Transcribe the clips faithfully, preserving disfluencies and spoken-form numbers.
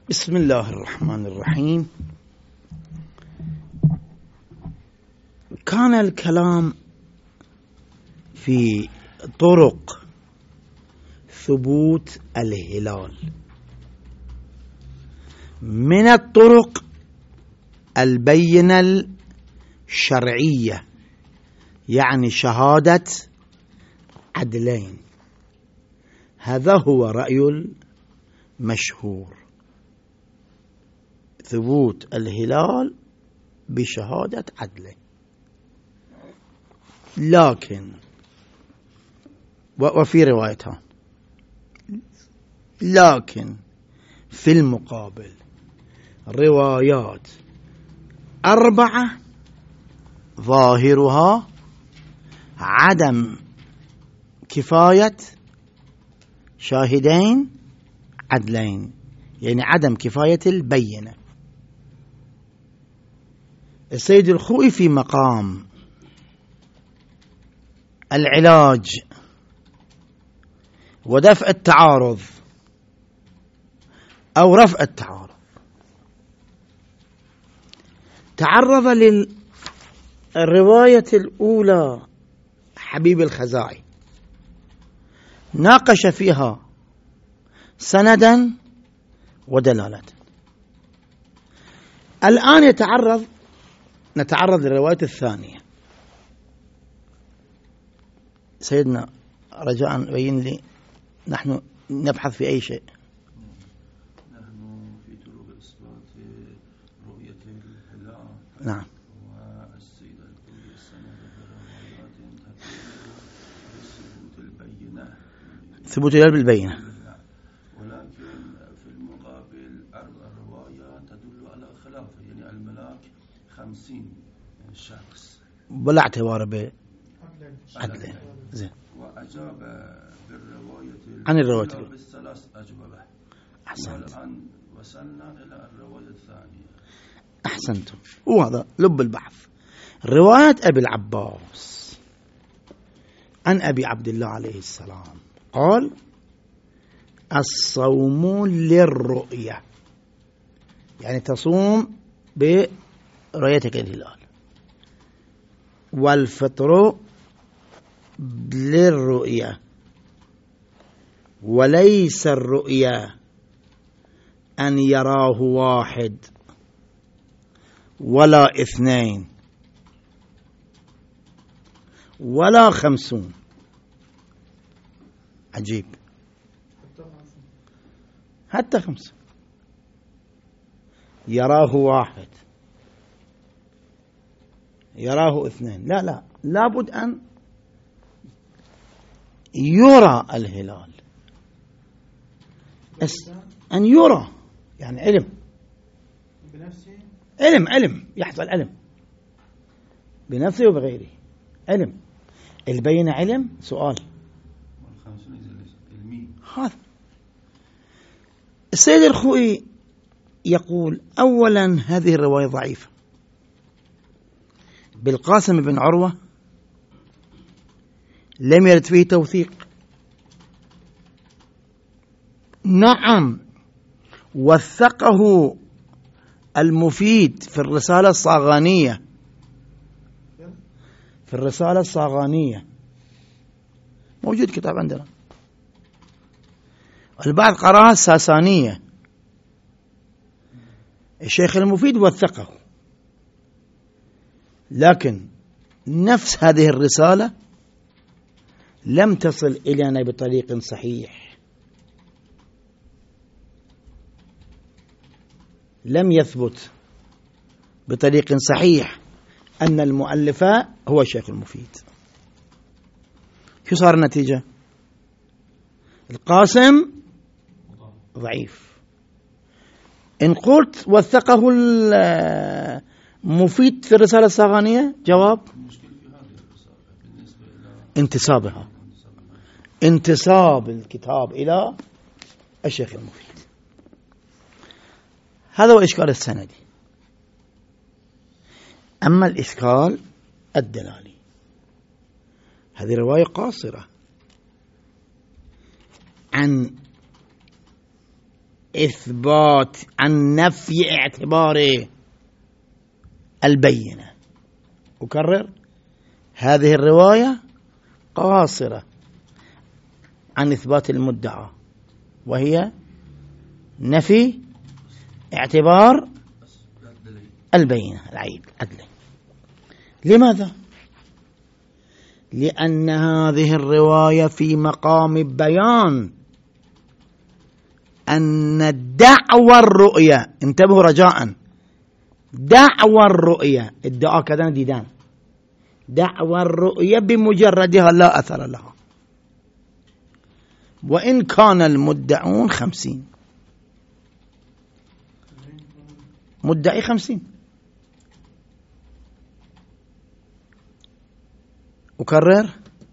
بسم الله الرحمن الرحيم. كان الكلام في طرق ثبوت الهلال. من الطرق البينة الشرعية، يعني شهادة عدلين. هذا هو رأي المشهور، ثبوت الهلال بشهادة عدلين. لكن وفي روايتان، لكن في المقابل روايات أربعة ظاهرها عدم كفاية شاهدين عدلين، يعني عدم كفاية البينة. السيد الخوئي في مقام العلاج ودفع التعارض أو رفع التعارض تعرض للرواية الأولى حبيب الخزاعي، ناقش فيها سندا ودلالة. الآن يتعرض نتعرض للرواية الثانية. سيدنا رجاء بين لي، نحن نبحث في أي شيء. نحن في طرق إثبات رؤية الهلال. نعم. والسيدة الكلية السنة بروايات ثبوت البينة، ثبوت الهلال بالبينة، ولكن في المقابل أربع روايات تدل على خلافه، يعني الملاك خمسين شخص بلا اعتبار بعدلين. زين. وأجاب بالرواية عن الرواية بالثلاث أجوبة. أحسنت. والآن وصلنا إلى الرواية الثانية. أحسنتم. وهذا لب البحث. رواية أبي العباس عن أبي عبد الله عليه السلام قال: الصوم للرؤية، يعني تصوم برؤيتك الهلال، والفطر للرؤية، وليس الرؤية أن يراه واحد ولا اثنين ولا خمسون. عجيب، حتى خمسة يراه واحد يراه اثنين، لا لا لابد أن يرى الهلال، أن يرى، يعني علم بنفسه، علم علم يحصل علم بنفسه وبغيره، علم. البينة علم. سؤال هذا. السيد الخوئي يقول: أولا هذه الرواية ضعيفة. بالقاسم بن عروة لم يرد فيه توثيق. نعم وثقه المفيد في الرسالة الصاغانية، في الرسالة الصاغانية موجود كتاب عندنا، البعض قراها الساسانية. الشيخ المفيد وثقه، لكن نفس هذه الرسالة لم تصل إلينا بطريق صحيح، لم يثبت بطريق صحيح أن المؤلف هو الشيخ المفيد. شو صار النتيجة؟ القاسم ضعيف. إن قلت وثقه المفيد في الرسالة الصاغانية، جواب: انتسابها، انتساب الكتاب إلى الشيخ المفيد. هذا هو الإشكال السندي. أما الإشكال الدلالي، هذه رواية قاصرة عن إثبات عن نفي اعتبار البينة. أكرر، هذه الرواية قاصرة عن إثبات المدعى، وهي نفي اعتبار البينة العيب العدل. لماذا؟ لأن هذه الرواية في مقام بيان أن دعوى الرؤية، انتبهوا رجاء، دعوى الرؤية، ادعاء كذا ديدان، دعوى الرؤية بمجردها لا أثر لها، وإن كان المدعون خمسين، مدعي خمسين. أكرر،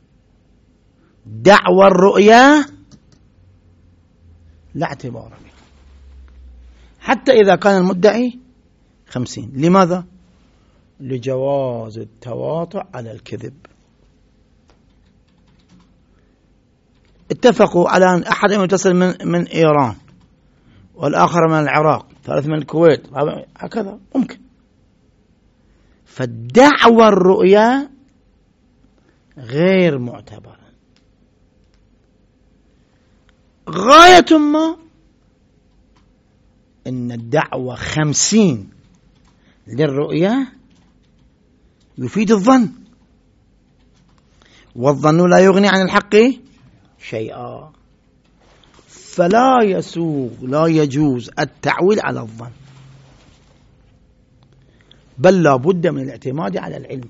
دعوى الرؤية لا اعتبار بها حتى إذا كان المدعي خمسين. لماذا؟ لجواز التواطؤ على الكذب. اتفقوا على أن أحدهم يتصل من, من إيران، والآخر من العراق، ثالث من الكويت، هكذا ممكن. فالدعوى الرؤيا غير معتبرة. غاية ما إن الدعوة خمسين للرؤيا يفيد الظن، والظن لا يغني عن الحق شيئا، فلا يسوغ لا يجوز التعويل على الظن، بل لا بد من الاعتماد على العلم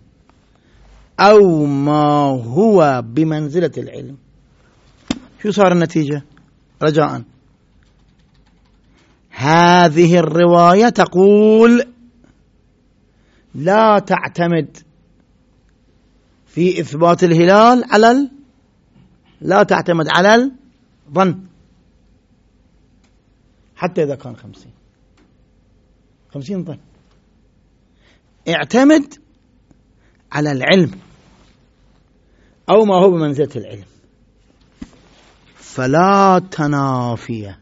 أو ما هو بمنزلة العلم. شو صار النتيجة؟ رجاء، هذه الرواية تقول لا تعتمد في إثبات الهلال على ال... لا تعتمد على الظن حتى إذا كان خمسين خمسين ظن، اعتمد على العلم أو ما هو بمنزلة العلم. فلا تنافي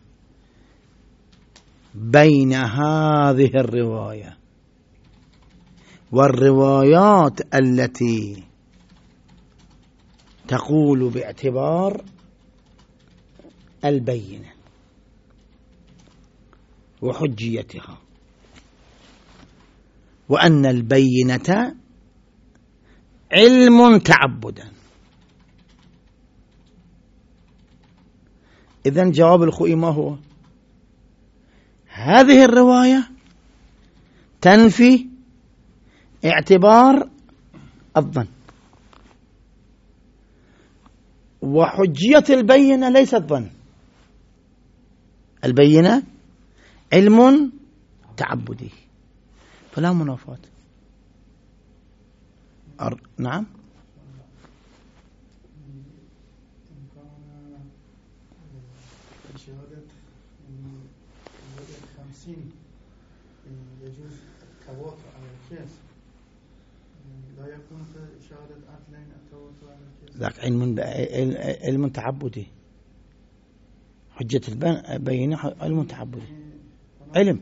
بين هذه الرواية والروايات التي تقول باعتبار البينة وحجيتها، وأن البينة علم تعبدا. إذن جواب الخوئي ما هو؟ هذه الرواية تنفي اعتبار الظن، وحجية البينة ليست ظن، البينة علم تعبدي، فلا منافاة. أر... نعم. يجوز التواطؤ على الكيس، لا يكون شهادة عدلين التواطؤ على الكيس. ذاك علم علم تعبدي، حجة البينة علم تعبدي، علم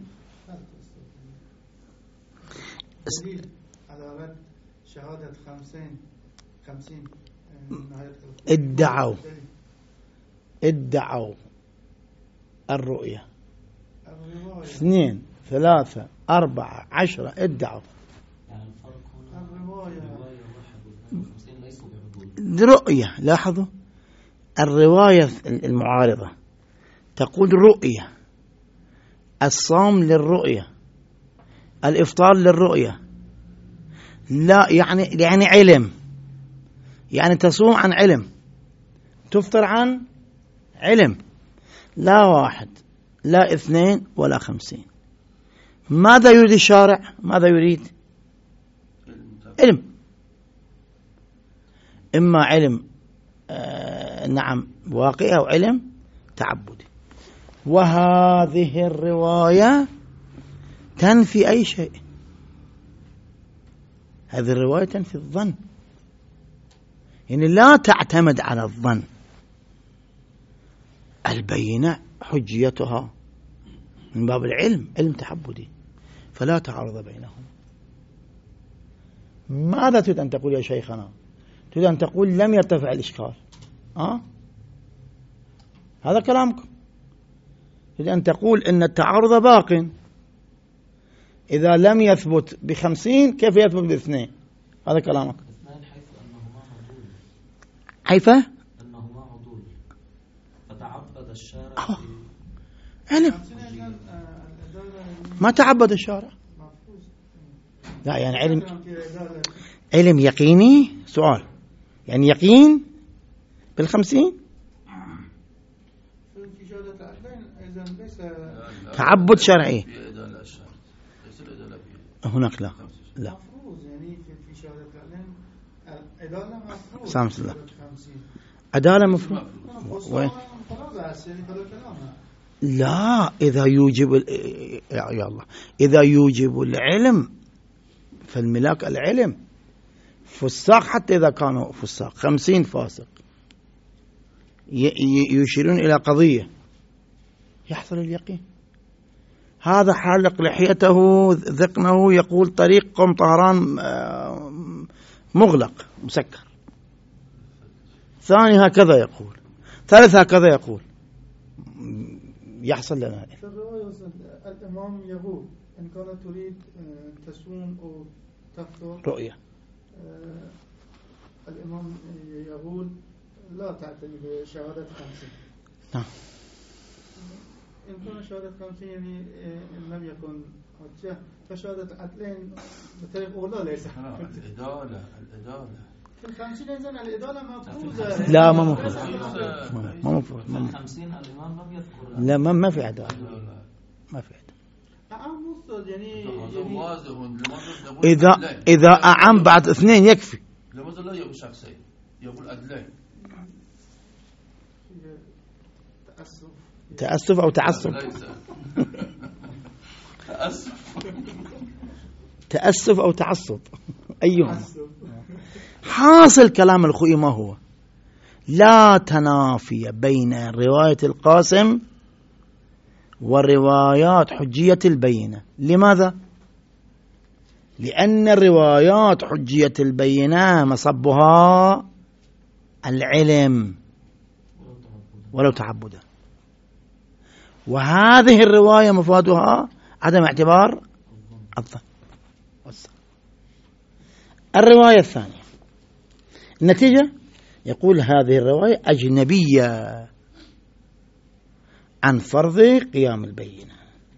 على رد شهادة خمسين خمسين ادعوا ادعوا الرؤية اثنين ثلاثة أربعة عشرة ادعوا رؤية. لاحظوا الرواية المعارضة تقول رؤية، الصوم للرؤية، الإفطار للرؤية، لا يعني يعني علم، يعني تصوم عن علم، تفطر عن علم، لا واحد لا اثنين ولا خمسين. ماذا يريد الشارع؟ ماذا يريد؟ علم، إما علم آه نعم واقعي أو علم تعبدي. وهذه الرواية تنفي أي شيء، هذه الرواية تنفي الظن، يعني لا تعتمد على الظن. البينة حجيتها من باب العلم، علم تعبدي، فلا تعارض بينهم. ماذا تريد أن تقول يا شيخنا؟ تريد أن تقول لم يرتفع الإشكال؟ أه؟ هذا كلامكم. تريد أن تقول إن التعارض باق، إذا لم يثبت بخمسين كيف يثبت باثنين؟ هذا كلامك. اثنان حيث أنهما عضول. حيث أنهما عضول، فتعبد الشارع أوه. علم خمسين ما تعبد الشارع. مفروض. لا يعني علم، إدارة علم يقيني. سؤال يعني يقين بالخمسين، في شهادة العدلين إذا ليس تعبد شرعي في إدالة الشرط، ليس الإدالة في هناك. لا لا مفروض، يعني في في شهادة العدلين الإدارة مفروض. سامح الله. خمسين. عدالة مفروض. وين؟ خلاص يعني هذا كلامها. لا، إذا يوجب ال... يا يا الله، إذا يوجب العلم فالملاك العلم. فساق حتى إذا كانوا فساق خمسين فاسق ي... يشيرون إلى قضية يحصل اليقين. هذا حالق لحيته ذقنه يقول طريق قم طهران مغلق مسكر، ثاني هكذا يقول، ثالث هكذا يقول، يحصل لنا. في الرواية الإمام يقول إن كانت تريد تصوم أو تفطر رؤية، الإمام يقول لا تعتني بشهادة خمسين. نعم. إن كان شهادة خمسين يعني إن لم يكن حجة، فشهادة عدلين بطريق أولى ليس. الإدالة الإدالة في الخمسين إذن الإدالة مفروضة. لا ما مفروض، ما مفروض. خمسين الإمام لم يذكر. لا ما ما في عدالة، ما في عدالة. يعني إذا إذا أعم بعد اثنين يكفي. لماذا لا يقول شخصين؟ يقول أدلين. تأسف. تأسف أو تعصب. تأسف. تأسف أو تعصب أيهم. حاصل كلام الخوئي ما هو؟ لا تنافي بين رواية القاسم وروايات حجية البينة. لماذا؟ لأن الروايات حجية البينة مصبها العلم ولو تعبدا، وهذه الرواية مفادها عدم اعتبار الظن. الرواية الثانية النتيجة يقول هذه الرواية أجنبية عن فرض قيام البينة.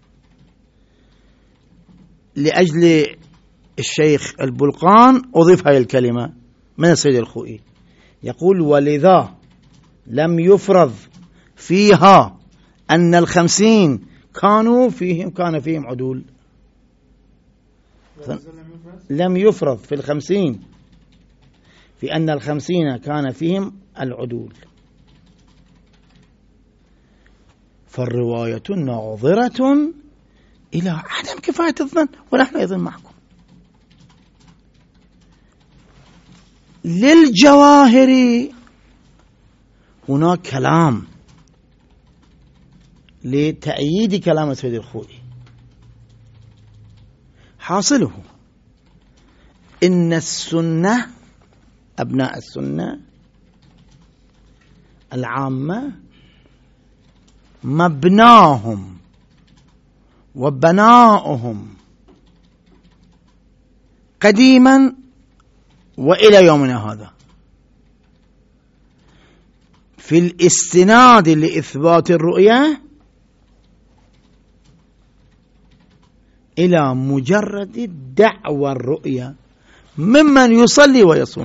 لأجل الشيخ البلقان أضيف هذه الكلمة من السيد الخوئي، يقول ولذا لم يفرض فيها أن الخمسين كانوا فيهم كان فيهم عدول. لم يفرض في الخمسين في أن الخمسين كان فيهم العدول، فالرواية ناظرة إلى عدم كفاية الظن، ونحن أيضا معكم. للجواهر هناك كلام لتأييد كلام السيد الخوئي، حاصله إن السنة أبناء السنة العامة مبناهم وبناؤهم قديما وإلى يومنا هذا في الاستناد لإثبات الرؤية إلى مجرد دعوى الرؤية ممن يصلي ويصوم.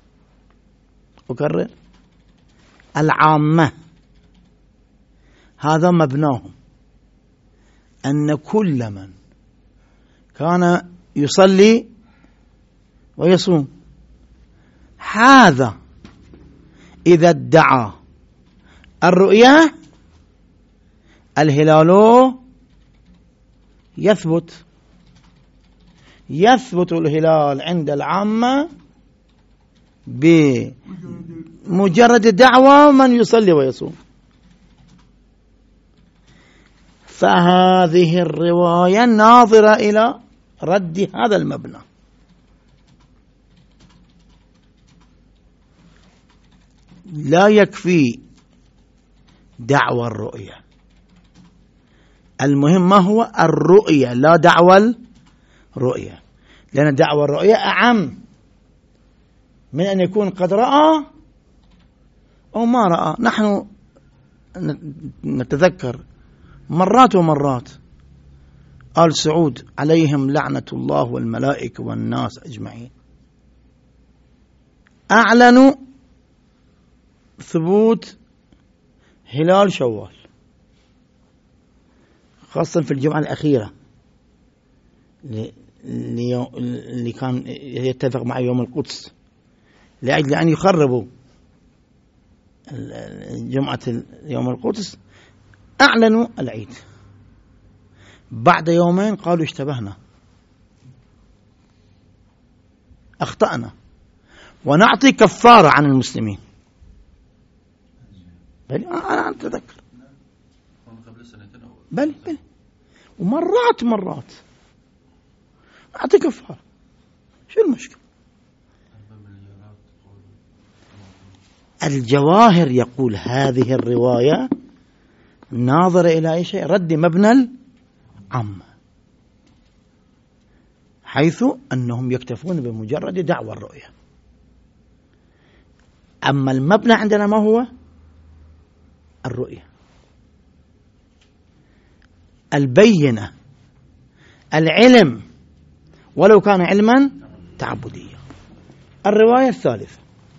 أكرر، العامة هذا مبناهم، أن كل من كان يصلي ويصوم هذا إذا ادعى الرؤية الهلال يثبت يثبت الهلال عند العامة بمجرد دعوة من يصلي ويصوم. فهذه الرواية ناظرة إلى رد هذا المبنى. لا يكفي دعوى الرؤية، المهم ما هو الرؤية لا دعوى الرؤية، لأن دعوى الرؤية أعم من أن يكون قد رأى أو ما رأى. نحن نتذكر مرات ومرات آل سعود عليهم لعنة الله والملائكة والناس أجمعين أعلنوا ثبوت هلال شوال، خاصة في الجمعة الأخيرة اللي كان يتفق مع يوم القدس لأجل أن يخربوا جمعة يوم القدس، أعلنوا العيد. بعد يومين قالوا اشتبهنا، أخطأنا، ونعطي كفارة عن المسلمين. بل أنا أتذكر بل بل ومرات مرات أعطي كفارة، شو المشكلة؟ الجواهر يقول هذه الرواية ناظر إلى أي شيء؟ رد مبنى العام، حيث أنهم يكتفون بمجرد دعوى الرؤية. أما المبنى عندنا ما هو؟ الرؤية، البينة، العلم، ولو كان علما تعبديا. الرواية الثالثة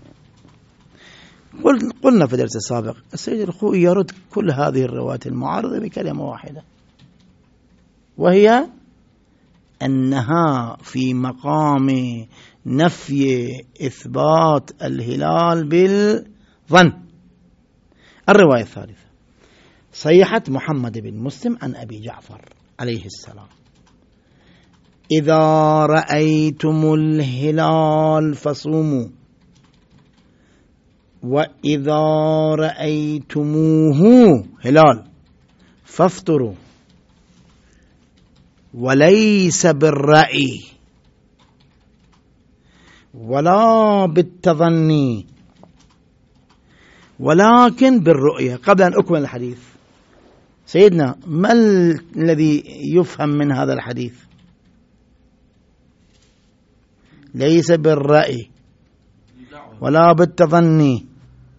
قلنا في الدرس السابق السيد الخوئي يرد كل هذه الروايات المعارضة بكلمة واحدة، وهي أنها في مقام نفي إثبات الهلال بالظن. الرواية الثالثة صيحة محمد بن مسلم عن أبي جعفر عليه السلام: إذا رأيتم الهلال فصوموا، وإذا رأيتموه هلال فافطروا، وليس بالرأي ولا بالتظني ولكن بالرؤية. قبل أن أكمل الحديث سيدنا، ما الذي يفهم من هذا الحديث؟ ليس بالرأي ولا بالتظني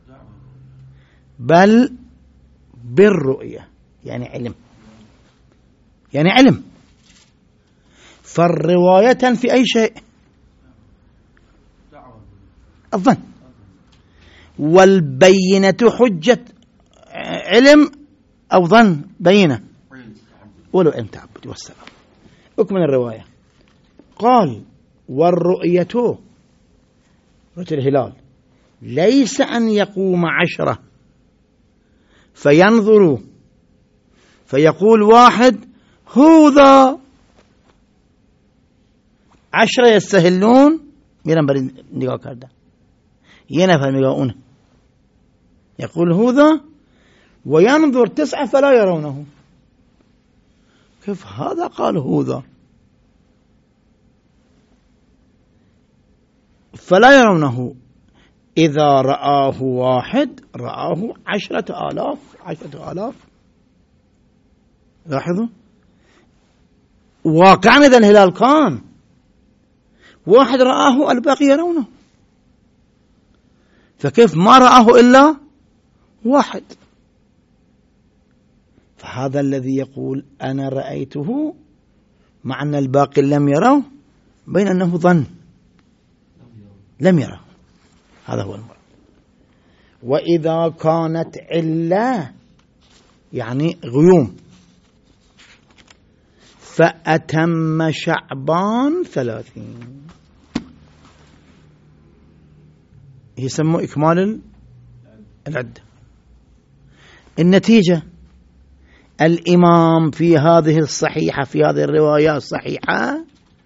بل بالرؤية، يعني علم، يعني علم. فالرواية تنفي أي شيء؟ الظن. والبينة حجة علم أو ظن؟ بينة ولو علم تعبد. والسلام. أكمل الرواية. قال: والرؤية رؤية الهلال ليس أن يقوم عشرة فينظروا فيقول واحد هو ذا، عشرة يستهلون ميران بري نگاه کرده یه نفر نگاه يقول هو ذا، وينظر تسعة فلا يرونه. كيف هذا قال هو ذا؟ فلا يرونه. إذا رآه واحد رآه عشرة آلاف عشرة آلاف. لاحظوا واقعا إذا الهلال كان واحد رآه الباقي يرونه، فكيف ما رآه إلا واحد؟ فهذا الذي يقول أنا رأيته مع أن الباقي لم يروا، بين أنه ظن لم يرى. هذا هو المراد. وإذا كانت علة يعني غيوم فأتم شعبان ثلاثين، يسمى إكمال العدة. النتيجة الإمام في هذه الصحيحة في هذه الرواية الصحيحة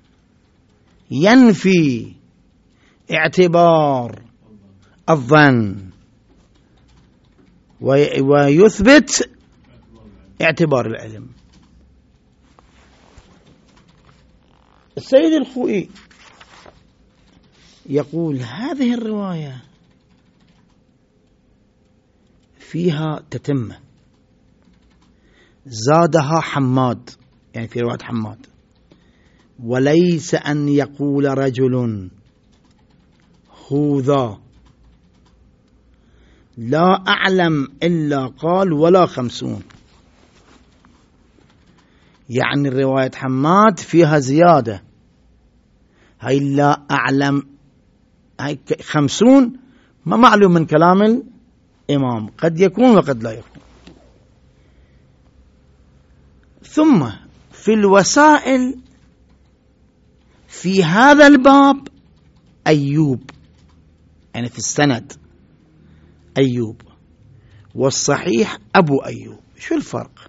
ينفي اعتبار الظن ويثبت اعتبار العلم. السيد الخوئي يقول هذه الرواية فيها تتمة، زادها حماد، يعني في رواية حماد، وليس أن يقول رجل هوذا لا أعلم إلا قال ولا خمسون. يعني رواية حماد فيها زيادة، هاي لا أعلم، هاي خمسون ما معلوم من كلام الإمام، قد يكون وقد لا يكون. ثم في الوسائل في هذا الباب أيوب، يعني في السند أيوب، والصحيح أبو أيوب. شو الفرق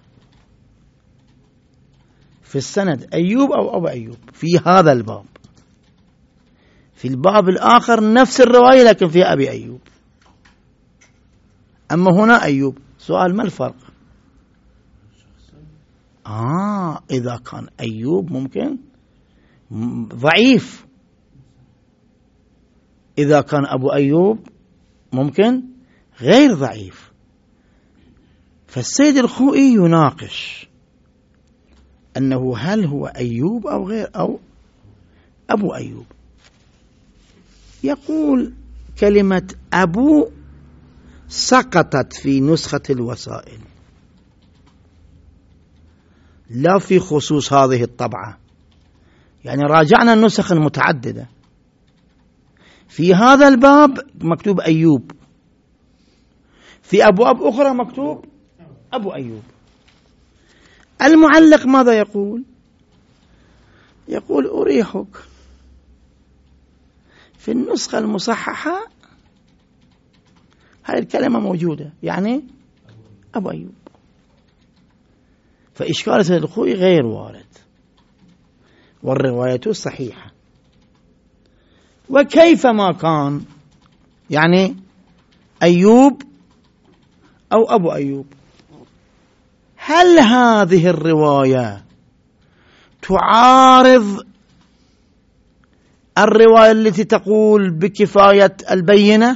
في السند؟ أيوب أو أبو أيوب في هذا الباب. في الباب الآخر نفس الرواية لكن فيها أبي أيوب، أما هنا أيوب. سؤال ما الفرق؟ آه إذا كان أيوب ممكن ضعيف، إذا كان أبو أيوب ممكن غير ضعيف. فالسيد الخوئي يناقش أنه هل هو أيوب أو غير أو أبو أيوب. يقول كلمة أبو سقطت في نسخة الوسائل، لا في خصوص هذه الطبعة، يعني راجعنا النسخ المتعددة. في هذا الباب مكتوب أيوب، في أبواب أخرى مكتوب أبو أيوب. المعلق ماذا يقول؟ يقول أريحك في النسخة المصححة هذه الكلمة موجودة، يعني أبو أيوب. فإشكال سيد الخوئي غير وارد، والرواية صحيحة. وكيف ما كان، يعني أيوب أو أبو أيوب، هل هذه الرواية تعارض الرواية التي تقول بكفاية البينة؟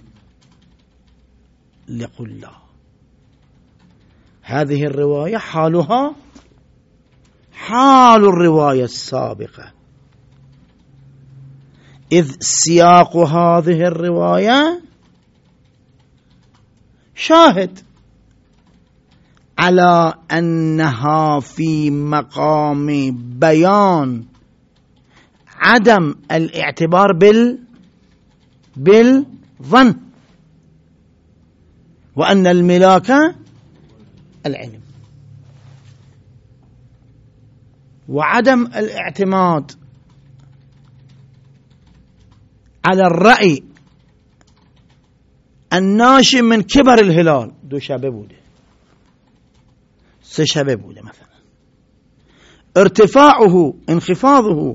يقول لا، هذه الرواية حالها حال الرواية السابقة، إذ سياق هذه الرواية شاهد على أنها في مقام بيان عدم الاعتبار بال بالظن، وأن الملاك العلم، وعدم الاعتماد على الرأي الناشئ من كبر الهلال. دو شبه بوده، سه شبه بوده مثلا، ارتفاعه انخفاضه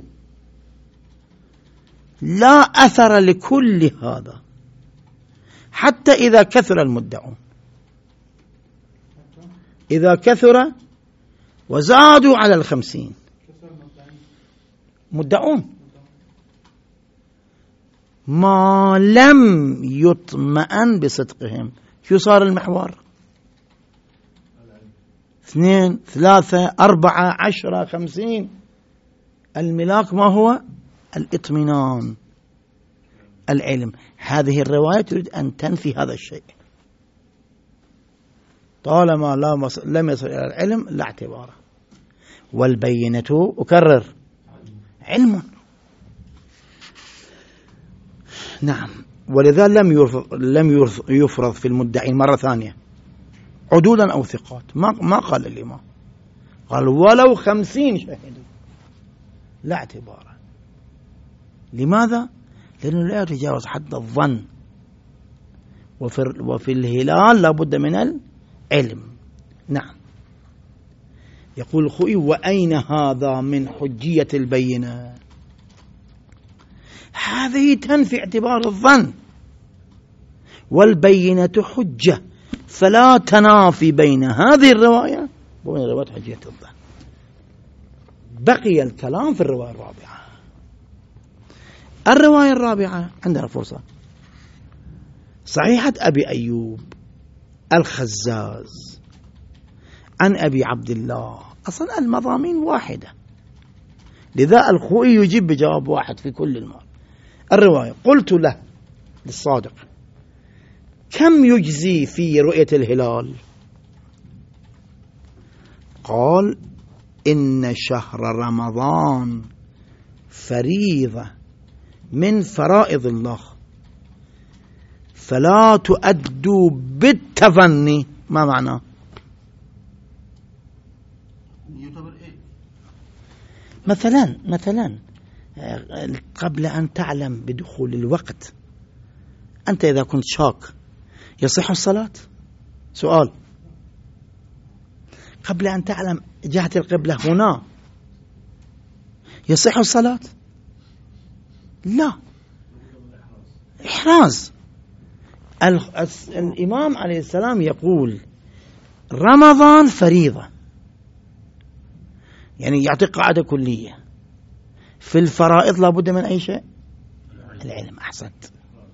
لا أثر لكل هذا، حتى إذا كثر المدعون، إذا كثر وزادوا على الخمسين مدعون، ما لم يطمئن بصدقهم. شو صار المحور؟ اثنين ثلاثة أربعة عشرة خمسين. الملاك ما هو؟ الاطمئنان، العلم. هذه الرواية تريد أن تنفي هذا الشيء، طالما لم يصل إلى العلم لا اعتباره. والبينة أكرر علم. نعم، ولذا لم يفرض, لم يفرض في المدعين مرة ثانية عدولا أو ثقات. ما, ما قال الإمام، قال ولو خمسين شهدوا لا اعتباره. لماذا؟ لأنه لا يتجاوز حد الظن، وفي, وفي الهلال لا بد من العلم. نعم. يقول الخوئي وأين هذا من حجية البينة؟ هذه تنفي اعتبار الظن، والبينة حجة، فلا تنافي بين هذه الرواية وبين رواية حجية الظن. بقي الكلام في الرواية الرابعة. الرواية الرابعة عندنا فرصة. صحيحة أبي أيوب الخزاز عن أبي عبد الله، أصلا المضامين واحدة، لذا الخوئي يجيب بجواب واحد في كل المال. الرواية: قلت له للصادق: كم يجزي في رؤية الهلال؟ قال: إن شهر رمضان فريضة من فرائض الله، فلا تؤدوا بالتظني. ما معناه؟ يعتبر إيه؟ مثلا مثلا قبل أن تعلم بدخول الوقت، أنت إذا كنت شاك يصح الصلاة؟ سؤال. قبل أن تعلم جهة القبلة هنا يصح الصلاة؟ لا، إحراز. الإمام عليه السلام يقول رمضان فريضة، يعني يعطي قاعدة كلية في الفرائض لابد من أي شيء؟ العلم. أحسنت.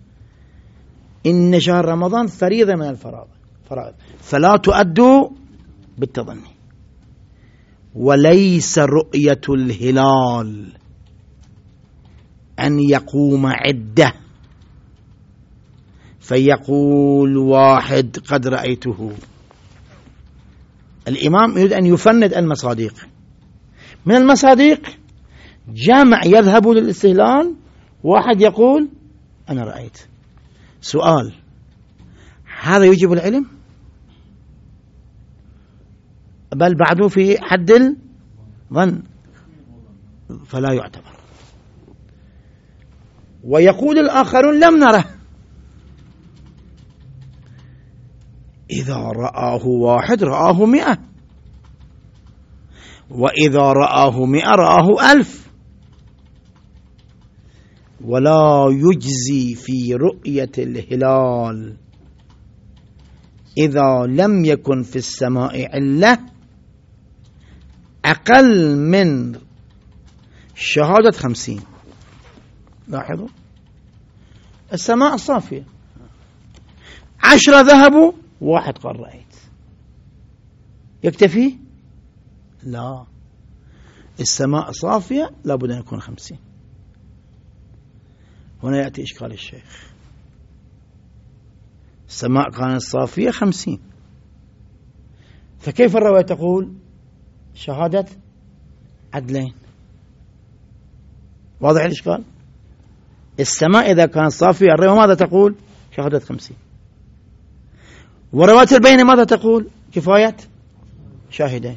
إن شهر رمضان فريضة من الفرائض، فلا تؤدوا بالتظني. وليس رؤية الهلال أن يقوم عدة فيقول واحد قد رأيته. الإمام يريد أن يفند المصادق. من المصادق جمع يذهب للاستهلال، واحد يقول أنا رأيت. سؤال: هذا يجب العلم؟ بل بعده في حد الظن، فلا يعتبر. ويقول الآخرون لم نره. إذا رآه واحد رآه مئة، وإذا رآه مئة رآه ألف. ولا يجزي في رؤية الهلال إذا لم يكن في السماء علة أقل من شهادة خمسين. لاحظوا، السماء صافية، عشرة ذهبوا، واحد قال رأيت، يكتفي؟ لا، السماء صافية لابد أن يكون خمسين. هنا يأتي إشكال الشيخ. السماء كانت صافية خمسين، فكيف الرواية تقول شهادة عدلين؟ واضح الإشكال؟ السماء إذا كانت صافية الرواية ماذا تقول؟ شهادة خمسين. ورواية البينة ماذا تقول؟ كفاية شاهدين.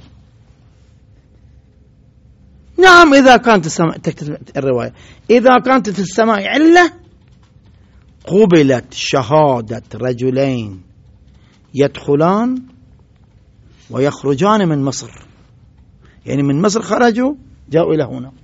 نعم، إذا كانت السماء تكتب الرواية إذا كانت في السماء علة قبلت شهادة رجلين يدخلان ويخرجان من مصر، يعني من مصر خرجوا جاءوا إلى هنا.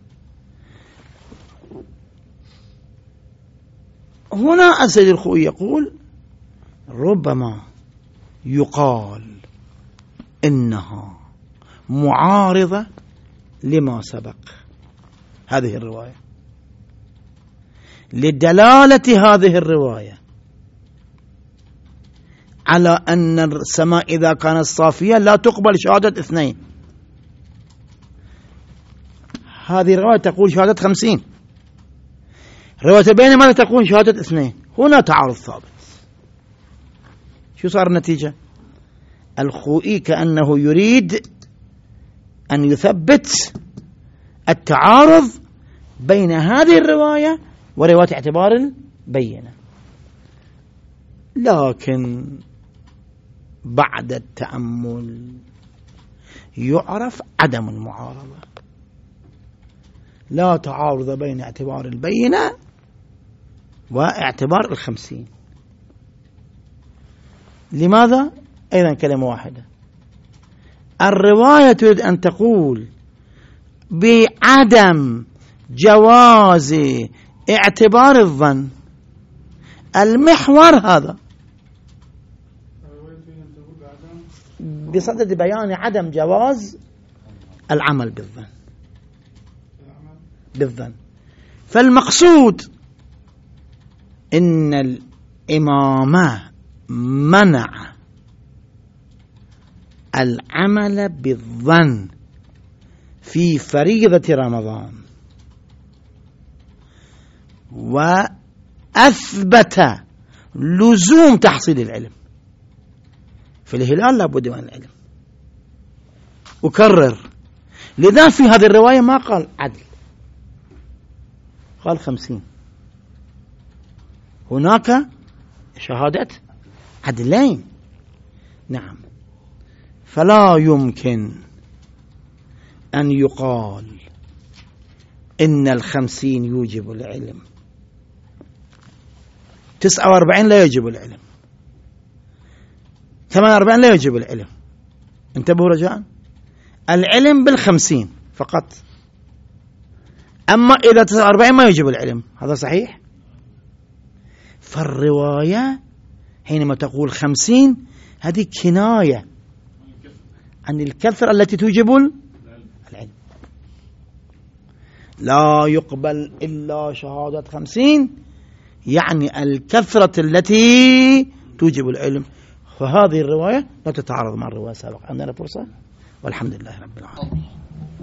هنا السيد الخوئي يقول ربما يقال إنها معارضة لما سبق هذه الرواية، لدلالة هذه الرواية على أن السماء إذا كانت صافية لا تقبل شهادة اثنين. هذه الرواية تقول شهادة خمسين، رواية البينة ماذا تقول؟ شهادة اثنين. هنا تعارض ثابت. شو صار النتيجة؟ الخوئي كأنه يريد أن يثبت التعارض بين هذه الرواية ورواية اعتبار البينة، لكن بعد التأمل يعرف عدم المعارضة. لا تعارض بين اعتبار البينة واعتبار الخمسين. لماذا؟ أيضا كلمة واحدة. الرواية تريد أن تقول بعدم جواز اعتبار الظن، المحور هذا بصدد بيان عدم جواز العمل بالظن. بالظن. فالمقصود إن الإمام منع العمل بالظن في فريضة رمضان، وأثبت لزوم تحصيل العلم. في الهلال لابد من العلم. أكرر، لذا في هذه الرواية ما قال عدل، قال خمسين. هناك شهادة عدلين. نعم. فلا يمكن أن يقال إن الخمسين يوجب العلم، تسعة وأربعين لا يجب العلم، ثمانية وأربعين لا يجب العلم. انتبهوا رجاء، العلم بالخمسين فقط. أما إذا تسعة وأربعين ما يجب العلم، هذا صحيح. فالرواية حينما تقول خمسين هذه كناية عن الكثرة التي توجب العلم. لا يقبل إلا شهادة خمسين، يعني الكثرة التي توجب العلم. فهذه الرواية لا تتعارض مع الرواية السابقة. عندنا فرصة، والحمد لله رب العالمين.